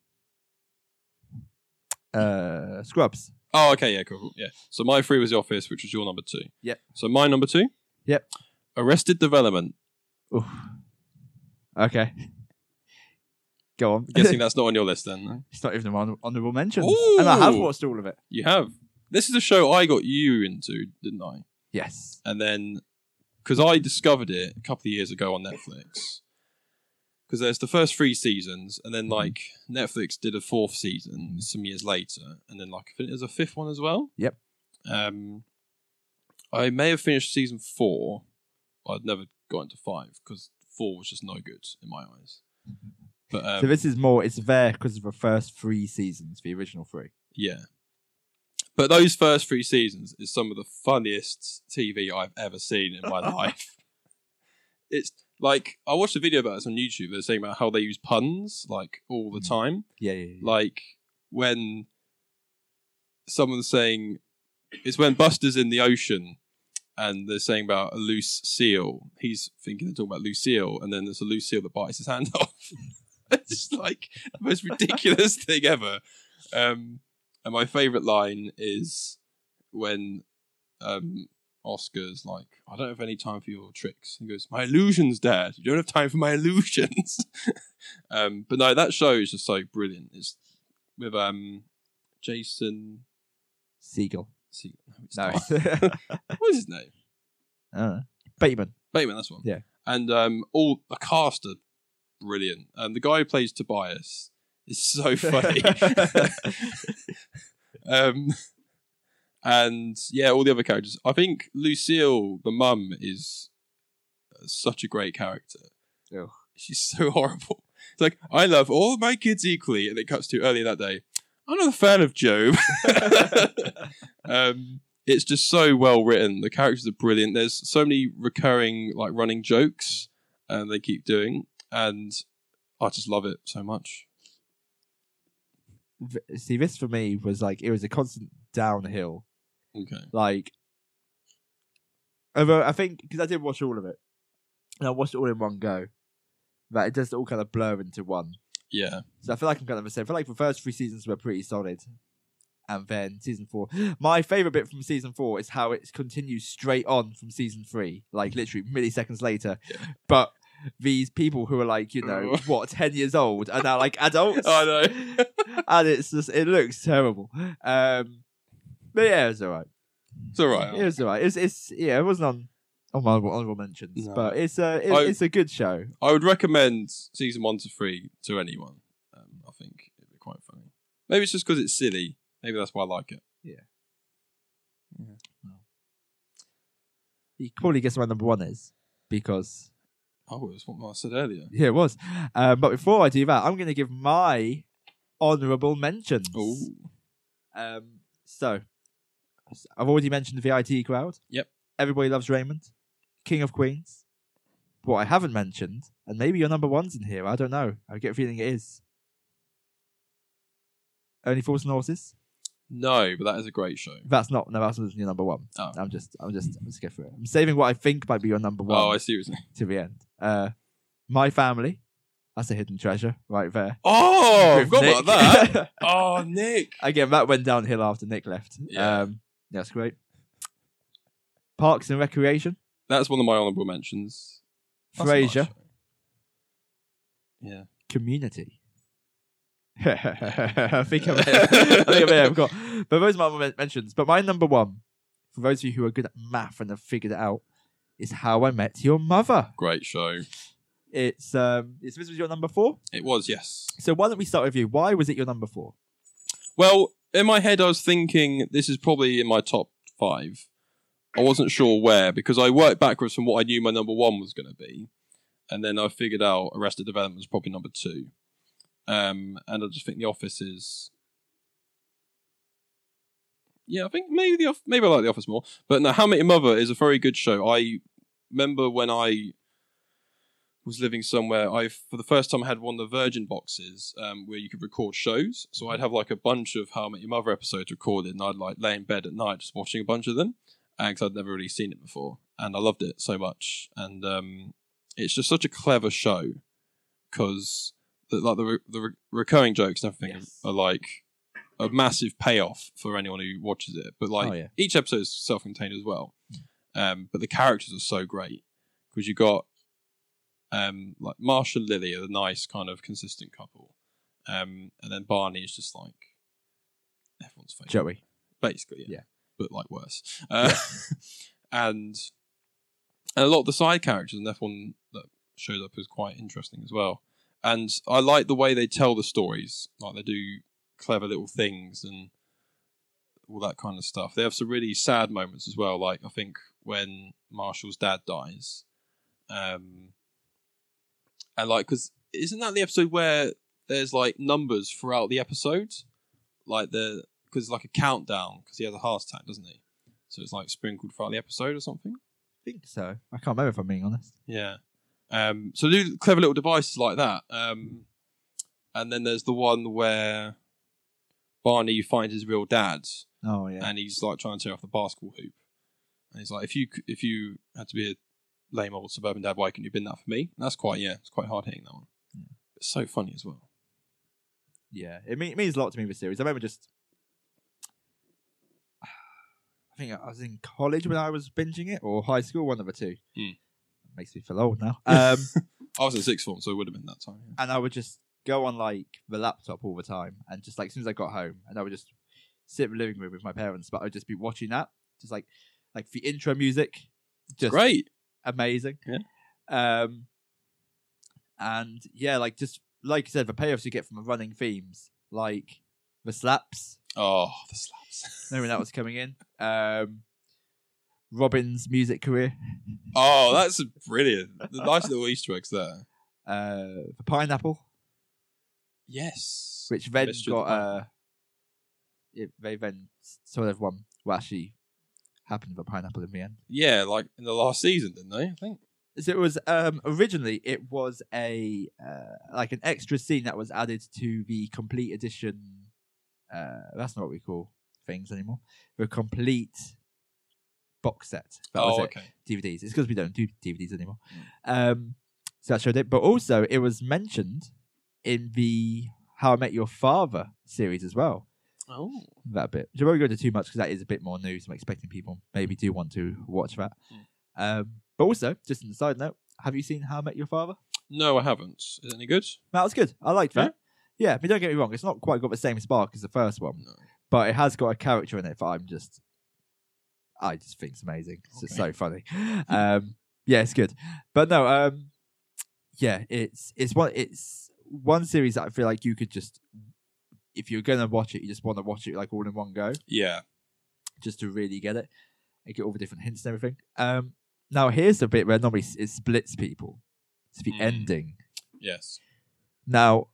Speaker 2: Scrubs.
Speaker 3: Oh, okay, yeah, cool. Yeah. So my 3 was The Office, which was your number 2.
Speaker 2: Yep.
Speaker 3: So my number 2?
Speaker 2: Yep.
Speaker 3: Arrested Development.
Speaker 2: Oof. Okay. Go on.
Speaker 3: I'm guessing that's not on your list then. No?
Speaker 2: It's not even an honourable mention.
Speaker 3: Ooh.
Speaker 2: And I have watched all of it.
Speaker 3: You have. This is a show I got you into, didn't I?
Speaker 2: Yes.
Speaker 3: And then, because I discovered it a couple of years ago on Netflix. Because there's the first 3 seasons, and then like Netflix did a 4th season some years later, and then like I think there's a 5th one as well.
Speaker 2: Yep.
Speaker 3: I I may have finished season 4. I'd never got into 5 because 4 was just no good in my eyes. But
Speaker 2: So this is more. It's there because of the first 3 seasons, the original 3.
Speaker 3: yeah. But those first 3 seasons is some of the funniest TV I've ever seen in my life. It's like, I watched a video about this on YouTube. They're saying about how they use puns like all the time.
Speaker 2: Yeah.
Speaker 3: Like when someone's saying, it's when Buster's in the ocean and they're saying about a loose seal. He's thinking they're talking about Lucille, and then there's a loose seal that bites his hand off. It's like the most ridiculous thing ever. And my favourite line is when Oscar's like, I don't have any time for your tricks. He goes, my illusions, Dad. You don't have time for my illusions. But no, that show is just so brilliant. It's with Jason
Speaker 2: Segel.
Speaker 3: No, it's
Speaker 2: No.
Speaker 3: not. What's his name?
Speaker 2: Bateman.
Speaker 3: Bateman, that's one.
Speaker 2: Yeah.
Speaker 3: And all the cast are brilliant. The guy who plays Tobias is so funny. And yeah, all the other characters. I think Lucille, the mum, is such a great character.
Speaker 2: Ugh.
Speaker 3: She's so horrible. It's like, I love all my kids equally, and it cuts to earlier that day. I'm not a fan of Job. It's just so well written. The characters are brilliant. There's so many recurring, like, running jokes, and they keep doing, and I just love it so much.
Speaker 2: See, this for me was like, it was a constant downhill.
Speaker 3: Okay.
Speaker 2: Like, although I think, because I did watch all of it, and I watched it all in one go, that it does all kind of blur into one.
Speaker 3: Yeah.
Speaker 2: So I feel like I'm kind of the same. I feel like the first 3 seasons were pretty solid. And then season 4. My favourite bit from season 4 is how it continues straight on from season 3. Like, literally milliseconds later. Yeah. But these people who are like, 10 years old are now like adults.
Speaker 3: I know.
Speaker 2: And it's just, it looks terrible. But yeah, it was alright.
Speaker 3: It's alright.
Speaker 2: It was alright. It wasn't on my honorable mentions. No. But it's a good show.
Speaker 3: I would recommend season 1 to 3 to anyone. I think it'd be quite funny. Maybe it's just because it's silly. Maybe that's why I like it.
Speaker 2: Yeah. Well, you can probably guess what my number 1 is. Because...
Speaker 3: Oh, it was what I said earlier.
Speaker 2: Yeah, it was. But before I do that, I'm going to give my honourable mentions.
Speaker 3: Ooh.
Speaker 2: So, I've already mentioned the IT crowd.
Speaker 3: Yep.
Speaker 2: Everybody Loves Raymond. King of Queens. What I haven't mentioned, and maybe your number 1's in here, I don't know. I get a feeling it is. Only Fools and Horses.
Speaker 3: No, but that is a great show.
Speaker 2: That's not your number 1.
Speaker 3: Oh.
Speaker 2: I'm just get through it. I'm saving what I think might be your number 1.
Speaker 3: Oh, I see what you're saying.
Speaker 2: To the end. My Family. That's a hidden treasure right there.
Speaker 3: Oh, I forgot about that. Oh, Nick.
Speaker 2: Again, that went downhill after Nick left.
Speaker 3: Yeah.
Speaker 2: That's great. Parks and Recreation.
Speaker 3: That's one of my honourable mentions.
Speaker 2: Frasier.
Speaker 3: Yeah.
Speaker 2: Community. I think I may have got. But those are my mentions. But my number 1, for those of you who are good at math and have figured it out, is How I Met Your Mother.
Speaker 3: Great show.
Speaker 2: This was your number 4?
Speaker 3: It was, yes.
Speaker 2: So why don't we start with you? Why was it your number 4?
Speaker 3: Well, in my head I was thinking this is probably in my top 5. I wasn't sure where, because I worked backwards from what I knew my number 1 was going to be. And then I figured out Arrested Development was probably number 2. And I just think The Office is... Yeah, I think maybe I like The Office more. But no, How I Met Your Mother is a very good show. I remember when I was living somewhere, for the first time I had one of the Virgin boxes where you could record shows. So I'd have like a bunch of How I Met Your Mother episodes recorded, and I'd like lay in bed at night just watching a bunch of them, because I'd never really seen it before, and I loved it so much. And it's just such a clever show because the recurring jokes and everything are like a massive payoff for anyone who watches it. But like each episode is self-contained as well. But the characters are so great because you got like Marsha and Lily are a nice kind of consistent couple, and then Barney is just like everyone's favorite.
Speaker 2: Joey,
Speaker 3: basically,
Speaker 2: yeah,
Speaker 3: but like worse. And a lot of the side characters in F1 that shows up is quite interesting as well. And I like the way they tell the stories. Like they do clever little things, and all that kind of stuff. They have some really sad moments as well. Like I think when Marshall's dad dies, and like because isn't that the episode where there's like numbers throughout the episode, like because it's like a countdown because he has a heart attack, doesn't he? So it's like sprinkled throughout the episode or something.
Speaker 2: I think so. I can't remember if I'm being honest.
Speaker 3: Yeah. So they do clever little devices like that. And then there's the one where Barney finds his real dad.
Speaker 2: Oh yeah.
Speaker 3: And he's like trying to tear off the basketball hoop. And he's like, if you had to be a lame old suburban dad, why couldn't you have been that for me? And that's it's quite hard hitting that one.
Speaker 2: Yeah.
Speaker 3: It's so funny as well.
Speaker 2: Yeah, it means a lot to me, the series. I remember I think I was in college when I was binging it, or high school, one of the two. Makes me feel old now.
Speaker 3: I was in sixth form, so it would have been that time. Yeah.
Speaker 2: And I would just go on like the laptop all the time, and just like as soon as I got home, and I would just sit in the living room with my parents, but I'd just be watching that, just like the intro music, just
Speaker 3: great,
Speaker 2: amazing.
Speaker 3: Yeah.
Speaker 2: And yeah, like just like you said, the payoffs you get from the running themes, like the slaps.
Speaker 3: Oh, the slaps!
Speaker 2: Knowing that was coming in. Robin's music career.
Speaker 3: Oh, that's brilliant. The nice little Easter eggs there.
Speaker 2: The pineapple.
Speaker 3: Yes.
Speaker 2: Which then got they then sort of won what actually happened with the pineapple in the end.
Speaker 3: Yeah, like in the last season, didn't they? I think.
Speaker 2: So it was originally it was a like an extra scene that was added to the complete edition. That's not what we call things anymore. The complete box set. That was it.
Speaker 3: Okay.
Speaker 2: DVDs. It's because we don't do DVDs anymore. So that showed it. But also, it was mentioned in the How I Met Your Father series as well.
Speaker 3: Oh.
Speaker 2: That bit. Which I won't go into too much because that is a bit more news. I'm expecting people maybe do want to watch that. But also, just on the side note, have you seen How I Met Your Father?
Speaker 3: No, I haven't. Is it any good?
Speaker 2: That was good. I liked that. Yeah, but don't get me wrong. It's not quite got the same spark as the first one.
Speaker 3: No.
Speaker 2: But it has got a character in it that I just think it's amazing. It's just so funny. Yeah, it's good. But no, yeah, it's one series that I feel like you could just, if you're gonna watch it, you just want to watch it like all in one go.
Speaker 3: Yeah.
Speaker 2: Just to really get it and get all the different hints and everything. Now here's the bit where normally it splits people. It's the ending.
Speaker 3: Yes.
Speaker 2: Now,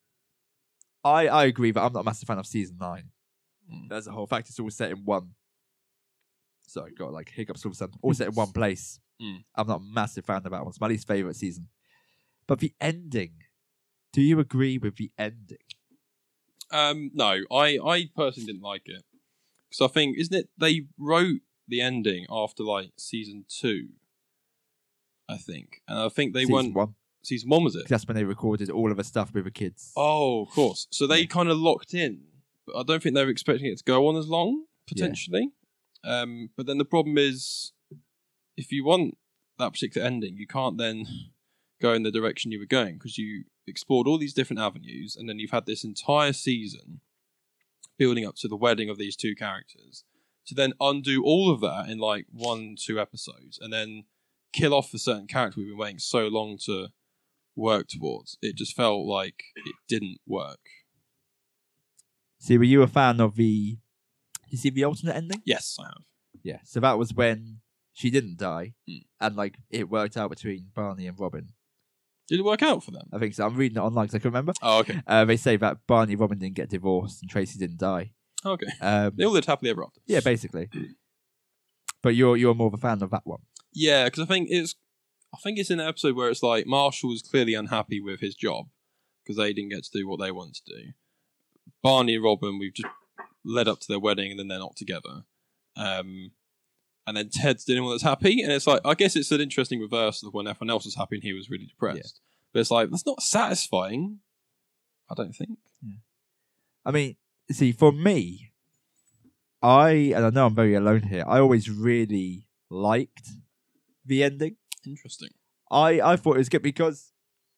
Speaker 2: I agree that I'm not a massive fan of season 9. There's a whole fact it's all set in one. Sorry, got like hiccups all of a sudden. All set in one place. I'm not a massive fan of that one. It's my least favourite season. But the ending, do you agree with the ending?
Speaker 3: No, I personally didn't like it. Because I think, isn't it, they wrote the ending after like season 2, I think. And I think they went... Season 1 was it?
Speaker 2: That's when they recorded all of the stuff with the kids.
Speaker 3: Oh, of course. So they kind of locked in. But I don't think they were expecting it to go on as long, potentially. Yeah. But then the problem is, if you want that particular ending, you can't then go in the direction you were going because you explored all these different avenues and then you've had this entire season building up to the wedding of these two characters to then undo all of that in like 1-2 episodes and then kill off a certain character we've been waiting so long to work towards. It just felt like it didn't work.
Speaker 2: See, were you a fan of you see the alternate ending?
Speaker 3: Yes, I have.
Speaker 2: Yeah, so that was when she didn't die and like it worked out between Barney and Robin.
Speaker 3: Did it work out for them?
Speaker 2: I think so. I'm reading it online because I can remember.
Speaker 3: Oh, okay.
Speaker 2: They say that Barney and Robin didn't get divorced and Tracy didn't die.
Speaker 3: Okay. They all lived happily ever after.
Speaker 2: Yeah, basically. But you're more of a fan of that one.
Speaker 3: Yeah, because I think it's in an episode where it's like Marshall was clearly unhappy with his job because they didn't get to do what they wanted to do. Barney and Robin, we've just led up to their wedding and then they're not together. And then Ted's the only one that's happy. And it's like, I guess it's an interesting reversal of when everyone else was happy and he was really depressed. Yeah. But it's like, that's not satisfying, I don't think.
Speaker 2: Yeah. I mean, see, for me, and I know I'm very alone here, I always really liked the ending.
Speaker 3: Interesting.
Speaker 2: I thought it was good because,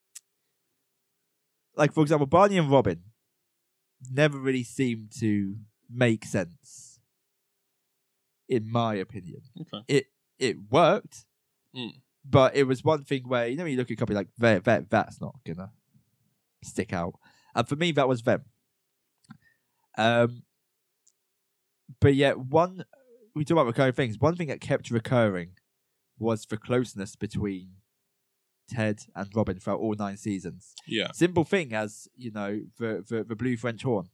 Speaker 2: like, for example, Barney and Robin never really seemed to make sense, in my opinion.
Speaker 3: Okay.
Speaker 2: It worked, but it was one thing where, you know, when you look at a copy like, that's not going to stick out. And for me, that was them. But yet, we talk about recurring things. One thing that kept recurring was the closeness between Ted and Robin throughout all 9 seasons.
Speaker 3: Yeah.
Speaker 2: Simple thing as, the blue French horn.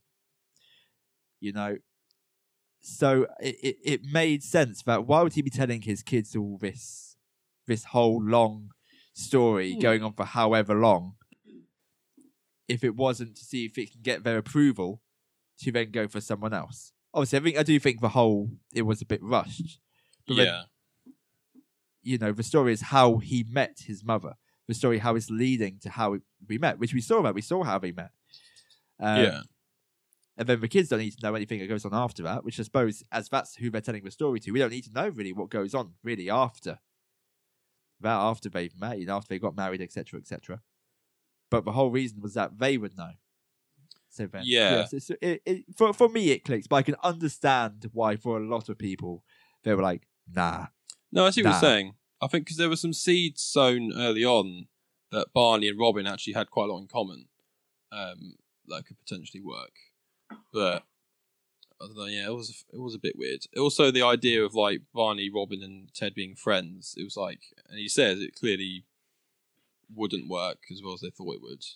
Speaker 2: So it made sense that why would he be telling his kids all this whole long story going on for however long if it wasn't to see if it can get their approval to then go for someone else. Obviously, I do think it was a bit rushed. But then, the story is how he met his mother. The story how it's leading to how we met, which we saw that. We saw how they met. And then the kids don't need to know anything that goes on after that, which I suppose, as that's who they're telling the story to, we don't need to know really what goes on really after they've met, after they got married, etc., etc. But the whole reason was that they would know. So then, for me, it clicks, but I can understand why for a lot of people they were like, nah.
Speaker 3: No, I see what you're saying. I think because there were some seeds sown early on that Barney and Robin actually had quite a lot in common that could potentially work. But I don't know. Yeah, it was a bit weird. Also, the idea of like Barney, Robin, and Ted being friends. It was like, and he says it clearly wouldn't work as well as they thought it would.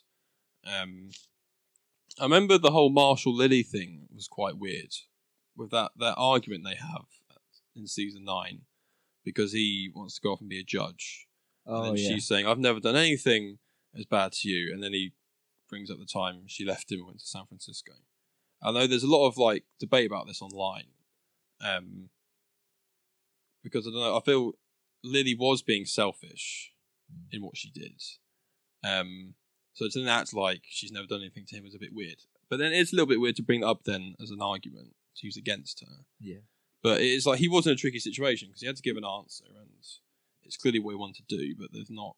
Speaker 3: I remember the whole Marshall Lily thing was quite weird with that argument they have in season 9 because he wants to go off and be a judge. And then she's saying, "I've never done anything as bad to you," and then he brings up the time she left him and went to San Francisco. I know there's a lot of like debate about this online, because I don't know. I feel Lily was being selfish in what she did, so to then act like she's never done anything to him is a bit weird. But then it's a little bit weird to bring that up then as an argument to use against her.
Speaker 2: Yeah.
Speaker 3: But it's like he was in a tricky situation because he had to give an answer, and it's clearly what he wanted to do. But there's not.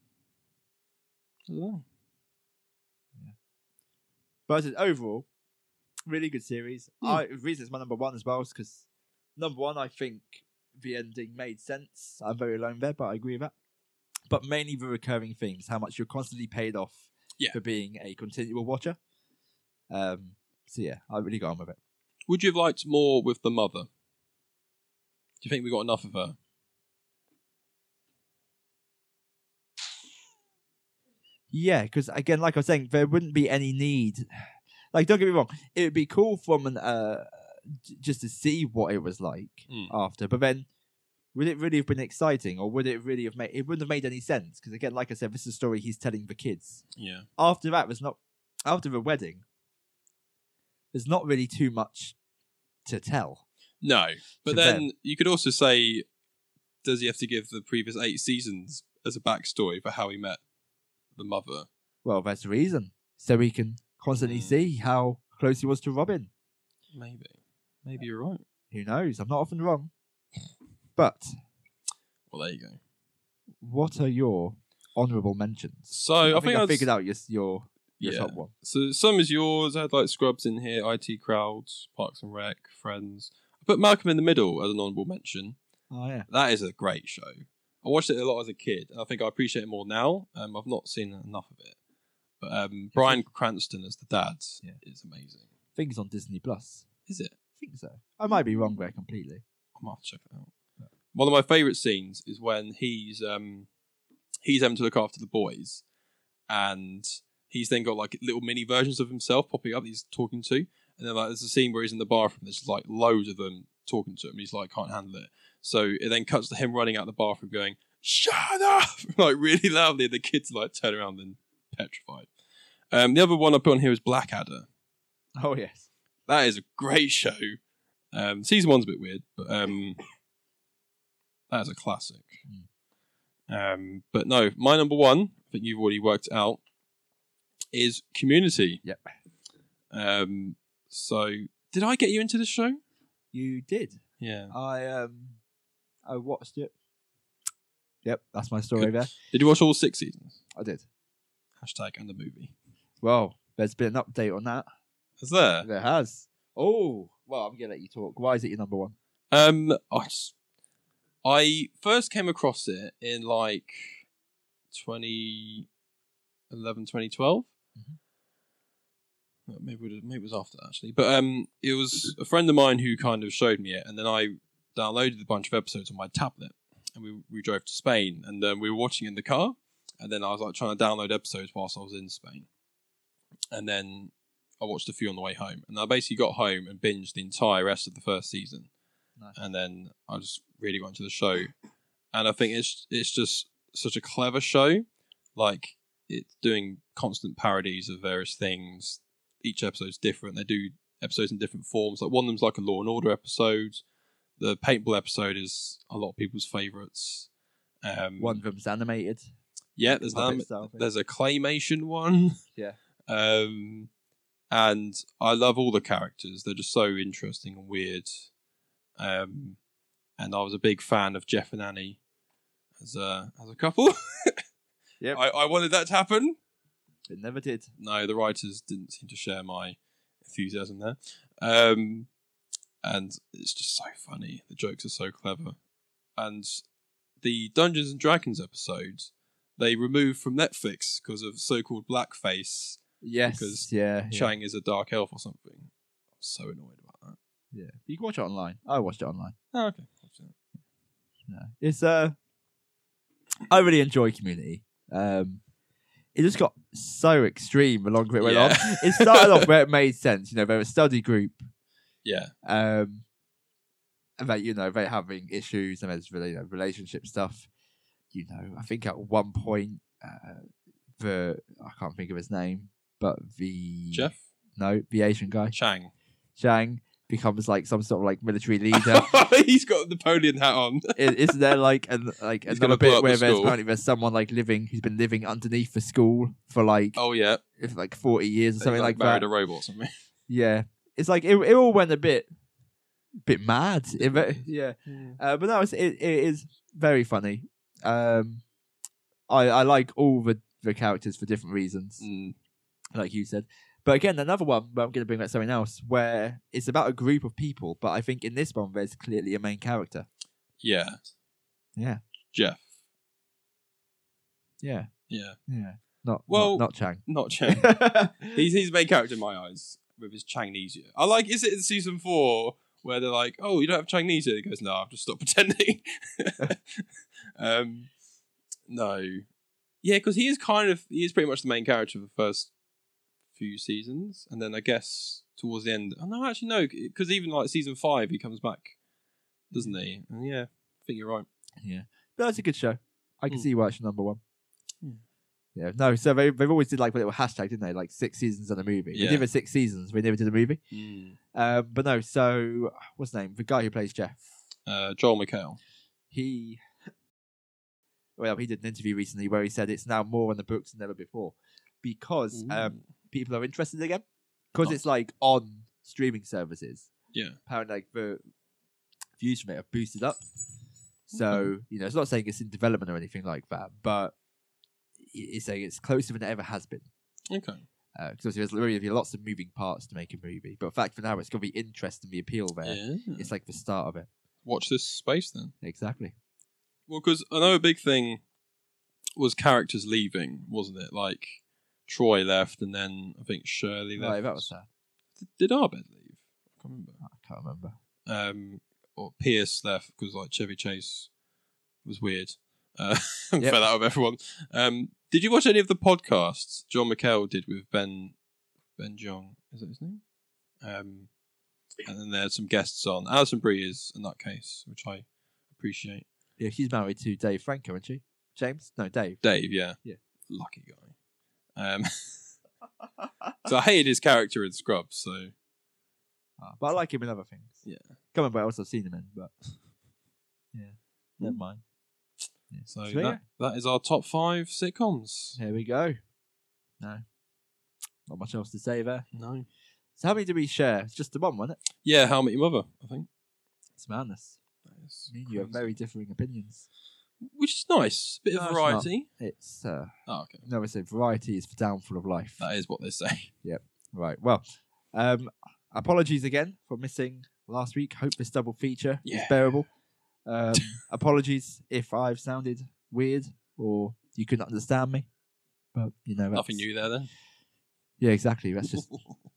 Speaker 3: I don't know.
Speaker 2: Yeah. But overall, really good series. The reason it's my number 1 as well is because number 1, I think the ending made sense. I'm very alone there, but I agree with that. But mainly the recurring themes, how much you're constantly paid off for being a continual watcher. So yeah, I really got on with it.
Speaker 3: Would you have liked more with the mother? Do you think we got enough of her?
Speaker 2: Yeah, because again, like I was saying, there wouldn't be any need. Like, don't get me wrong, it would be cool from just to see what it was like after. But then, would it really have been exciting, or would it really have made? It wouldn't have made any sense because again, like I said, this is a story he's telling the kids.
Speaker 3: Yeah.
Speaker 2: After that, after the wedding. There's not really too much to tell.
Speaker 3: No, but then you could also say, does he have to give the previous 8 seasons as a backstory for how he met the mother?
Speaker 2: Well, that's the reason. So we can constantly see how close he was to Robin.
Speaker 3: Maybe you're right.
Speaker 2: Who knows? I'm not often wrong. But,
Speaker 3: well, there you go.
Speaker 2: What are your honourable mentions?
Speaker 3: So I think I
Speaker 2: figured out your top one.
Speaker 3: So some is yours. I had like Scrubs in here, IT Crowds, Parks and Rec, Friends. I put Malcolm in the Middle as an honourable mention.
Speaker 2: Oh yeah,
Speaker 3: that is a great show. I watched it a lot as a kid, and I think I appreciate it more now. I've not seen enough of it, but Bryan Cranston as the dad is amazing.
Speaker 2: I think it's on Disney Plus.
Speaker 3: Is it?
Speaker 2: I think so. I might be wrong there completely.
Speaker 3: I might have to check it out. Yeah. One of my favourite scenes is when he's having to look after the boys, and he's then got like little mini versions of himself popping up that he's talking to. And then like there's a scene where he's in the bathroom, there's like loads of them talking to him, and he's like can't handle it. So it then cuts to him running out the bathroom going, "Shut up!" like really loudly, and the kids like turn around and petrified. The other one I put on here is Blackadder.
Speaker 2: Oh yes.
Speaker 3: That is a great show. Season 1's a bit weird, but that is a classic. But no, my number 1, I think you've already worked out, is Community.
Speaker 2: Yep.
Speaker 3: So, did I get you into the show?
Speaker 2: You did.
Speaker 3: Yeah.
Speaker 2: I watched it. Yep, that's my story there.
Speaker 3: Did you watch all 6 seasons?
Speaker 2: I did.
Speaker 3: Hashtag and the movie.
Speaker 2: Well, there's been an update on that.
Speaker 3: Has there?
Speaker 2: There has. Oh, well, I'm going to let you talk. Why is it your number 1?
Speaker 3: I first came across it in like 2011, 2012. maybe it was after that, actually. But it was a friend of mine who kind of showed me it, and then I downloaded a bunch of episodes on my tablet, and we drove to Spain, and we were watching in the car, and then I was like trying to download episodes whilst I was in Spain, and then I watched a few on the way home, and I basically got home and binged the entire rest of the first season, and then I just really got into the show, and I think it's just such a clever show, like it's doing constant parodies of various things. Each episode's different. They do episodes in different forms. Like one of them's like a Law and Order episode. The Paintball episode is a lot of people's favourites.
Speaker 2: One of them's animated.
Speaker 3: Yeah, there's a claymation one.
Speaker 2: Yeah.
Speaker 3: And I love all the characters. They're just so interesting and weird. And I was a big fan of Jeff and Annie as a couple.
Speaker 2: Yeah.
Speaker 3: I wanted that to happen.
Speaker 2: It never did.
Speaker 3: No, the writers didn't seem to share my enthusiasm there. And it's just so funny. The jokes are so clever. And the Dungeons and Dragons episodes, they removed from Netflix because of so-called blackface.
Speaker 2: Yes.
Speaker 3: Because
Speaker 2: yeah.
Speaker 3: Chang is a dark elf or something. I'm so annoyed about that.
Speaker 2: Yeah. You can watch it online. I watched it online.
Speaker 3: Oh, okay.
Speaker 2: No. It's I really enjoy Community. It just got so extreme the longer it went on. It started off where it made sense. You know, they're a study group.
Speaker 3: Yeah.
Speaker 2: And they're having issues and there's relationship stuff. You know, I think at one point, I can't think of his name, but the Asian guy, Chang becomes like some sort of like military leader.
Speaker 3: He's got a Napoleon hat on.
Speaker 2: Isn't there like another bit where there's someone like who's been living underneath the school for like 40 years or something like that.
Speaker 3: Married a robot or something.
Speaker 2: Yeah, it's like it all went a bit mad. Yeah. But no, it is very funny. I like all the characters for different reasons, like you said. But again, another one where I'm going to bring back something else, where it's about a group of people, but I think in this one there's clearly a main character.
Speaker 3: Yeah.
Speaker 2: Yeah.
Speaker 3: Jeff.
Speaker 2: Yeah.
Speaker 3: Yeah.
Speaker 2: Yeah. Not Chang.
Speaker 3: Not Chang. he's the main character in my eyes with his Changnesia. I like. Is it in season 4 where they're like, "Oh, you don't have Changnesia"? He goes, "No, I've just stopped pretending." No. Yeah, because he is pretty much the main character of the first few seasons, and then I guess towards the end. Oh no, actually no, because even like season 5, he comes back, doesn't he? And yeah, I think you're right.
Speaker 2: Yeah, but that's a good show. I can see why it's number 1. Yeah, no. So they've always did like a little hashtag, didn't they? Like 6 seasons on a movie.
Speaker 3: Yeah.
Speaker 2: They did 6 seasons. We never did a movie. But no. So what's his name? The guy who plays Jeff.
Speaker 3: Joel McHale.
Speaker 2: He did an interview recently where he said it's now more on the books than ever before because people are interested again because it's like on streaming services.
Speaker 3: Yeah,
Speaker 2: apparently like the views from it have boosted up. So it's not saying it's in development or anything like that, but it's saying it's closer than it ever has been.
Speaker 3: Okay.
Speaker 2: Because there's really lots of moving parts to make a movie, but in fact for now it's got the interest and the appeal there. Yeah. It's like the start of it.
Speaker 3: Watch this space then.
Speaker 2: Exactly.
Speaker 3: Well, because I know a big thing was characters leaving, wasn't it? Like Troy left, and then I think Shirley left.
Speaker 2: Right, that was sad.
Speaker 3: Did Arbed leave? I
Speaker 2: can't remember.
Speaker 3: Or Pierce left because like Chevy Chase was weird. I'm fed out of everyone. Did you watch any of the podcasts John McHale did with Ben Jong? Is that his name? And then there's some guests on. Alison Brie is in that case, which I appreciate.
Speaker 2: Yeah, she's married to Dave Franco, isn't she? James? No, Dave.
Speaker 3: Dave, yeah.
Speaker 2: Yeah.
Speaker 3: Lucky guy. So I hated his character in Scrubs, so...
Speaker 2: but I like him in other things.
Speaker 3: Yeah.
Speaker 2: Can't remember what else I've seen him in, but... Yeah. Never mind.
Speaker 3: Yeah. So that is our top 5 sitcoms.
Speaker 2: Here we go. No. Not much else to say there.
Speaker 3: No.
Speaker 2: So how many did we share? It's just the one, wasn't it?
Speaker 3: Yeah, How I Met Your Mother, I think.
Speaker 2: It's madness. You have very differing opinions.
Speaker 3: Which is nice. Bit of variety.
Speaker 2: It's
Speaker 3: okay.
Speaker 2: No, I say variety is the downfall of life.
Speaker 3: That is what they say.
Speaker 2: Yep. Right. Well, apologies again for missing last week. Hope this double feature is bearable. Apologies if I've sounded weird or you couldn't understand me. But
Speaker 3: nothing new there then.
Speaker 2: Yeah, exactly. That's just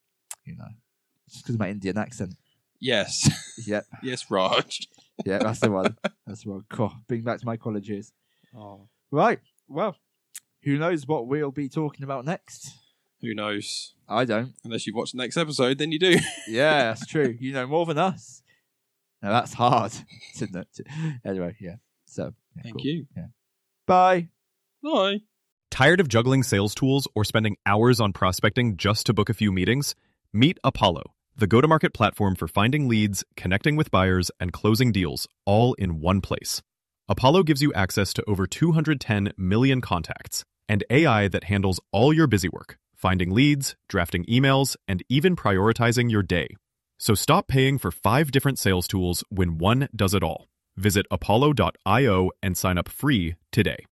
Speaker 2: It's because of my Indian accent.
Speaker 3: Yes.
Speaker 2: Yeah.
Speaker 3: Yes, Raj.
Speaker 2: Yeah, that's the one. That's the one. Cool. Bring back to my college years.
Speaker 3: Oh.
Speaker 2: Right. Well, who knows what we'll be talking about next?
Speaker 3: Who knows?
Speaker 2: I don't.
Speaker 3: Unless you've watched the next episode, then you do.
Speaker 2: Yeah, that's true. You know more than us. Now that's hard. Anyway, yeah. So, yeah,
Speaker 3: Thank
Speaker 2: cool.
Speaker 3: you.
Speaker 2: Yeah. Bye.
Speaker 3: Bye.
Speaker 1: Tired of juggling sales tools or spending hours on prospecting just to book a few meetings? Meet Apollo, the go-to-market platform for finding leads, connecting with buyers, and closing deals all in one place. Apollo gives you access to over 210 million contacts and AI that handles all your busy work, finding leads, drafting emails, and even prioritizing your day. So stop paying for 5 different sales tools when one does it all. Visit apollo.io and sign up free today.